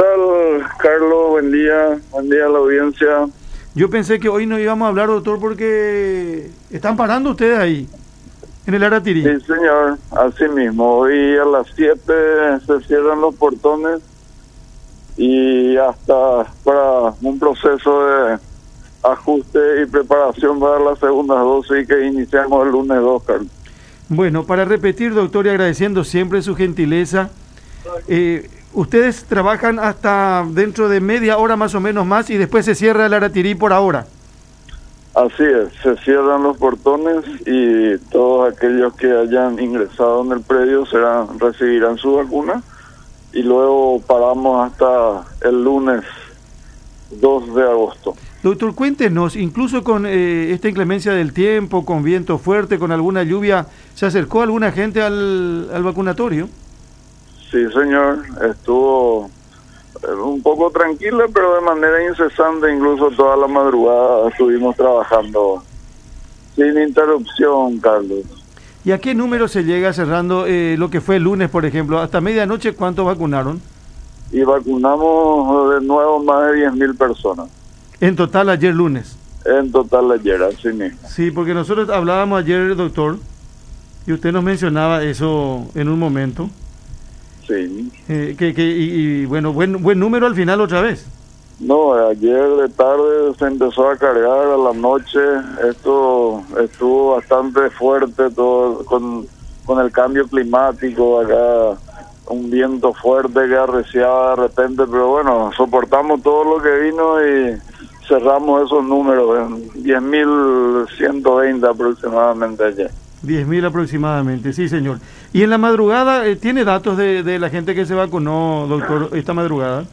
tal, Carlos? Buen día a la audiencia. Yo pensé que hoy no íbamos a hablar, doctor, porque están parando ustedes ahí, en el Aratirí. Sí, señor, así mismo. Hoy a las 7 se cierran los portones y hasta para un proceso de ajuste y preparación para las segundas dosis que iniciamos el lunes 2, Carlos. Bueno, para repetir, doctor, y agradeciendo siempre su gentileza, ustedes trabajan hasta dentro de media hora más o menos más y después se cierra el Aratirí por ahora. Así es, se cierran los portones y todos aquellos que hayan ingresado en el predio recibirán su vacuna y luego paramos hasta el lunes 2 de agosto. Doctor, cuéntenos, incluso con esta inclemencia del tiempo, con viento fuerte, con alguna lluvia, ¿se acercó alguna gente al vacunatorio? Sí, señor, estuvo un poco tranquila, pero de manera incesante, incluso toda la madrugada estuvimos trabajando sin interrupción, Carlos. ¿Y a qué número se llega cerrando lo que fue el lunes, por ejemplo? Hasta medianoche, ¿cuántos vacunaron? Y vacunamos de nuevo más de 10.000 personas. En total ayer lunes. En total ayer, así mismo. Sí, porque nosotros hablábamos ayer, doctor, y usted nos mencionaba eso en un momento. Sí. Y bueno, buen número al final otra vez. No, ayer de tarde se empezó a cargar, a la noche esto estuvo bastante fuerte, todo con el cambio climático acá, un viento fuerte que arreciaba de repente, pero bueno, soportamos todo lo que vino y cerramos esos números en 10.120 aproximadamente ayer. 10.000 aproximadamente, sí, señor. ¿Y en la madrugada tiene datos de la gente que se vacunó, doctor, esta madrugada?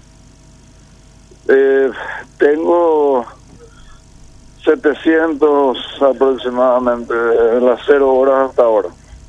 Tengo 700 aproximadamente, en las 0 horas hasta ahora.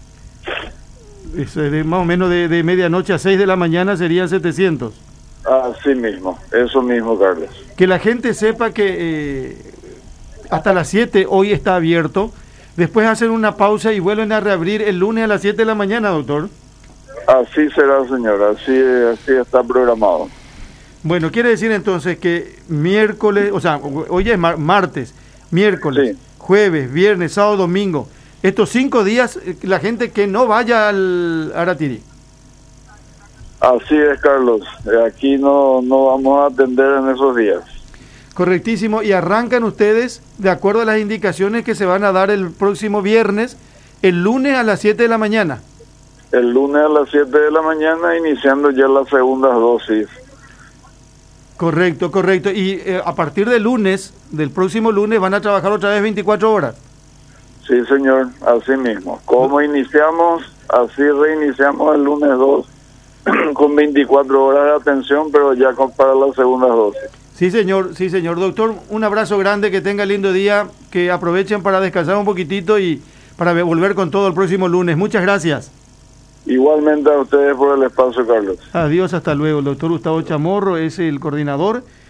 Más o menos de medianoche a 6 de la mañana serían 700. Así mismo, eso mismo, Carlos. Que la gente sepa que hasta las 7 hoy está abierto. Después hacen una pausa y vuelven a reabrir el lunes a las 7 de la mañana, doctor. Así será, señora, así está programado. Bueno, quiere decir entonces que miércoles, o sea, hoy es martes, miércoles, sí, jueves, viernes, sábado, domingo, estos 5 días, la gente que no vaya al Aratirí. Así es, Carlos, aquí no vamos a atender en esos días. Correctísimo, y arrancan ustedes de acuerdo a las indicaciones que se van a dar el próximo viernes, el lunes a las 7 de la mañana. El lunes a las 7 de la mañana, iniciando ya las segundas dosis. Correcto. Y a partir del próximo lunes, van a trabajar otra vez 24 horas. Sí, señor, así mismo. Como iniciamos, así reiniciamos el lunes 2, con 24 horas de atención, pero ya para las segundas dosis. Sí, señor. Doctor, un abrazo grande, que tenga lindo día, que aprovechen para descansar un poquitito y para volver con todo el próximo lunes. Muchas gracias. Igualmente a ustedes por el espacio, Carlos. Adiós, hasta luego. El doctor Gustavo Chamorro es el coordinador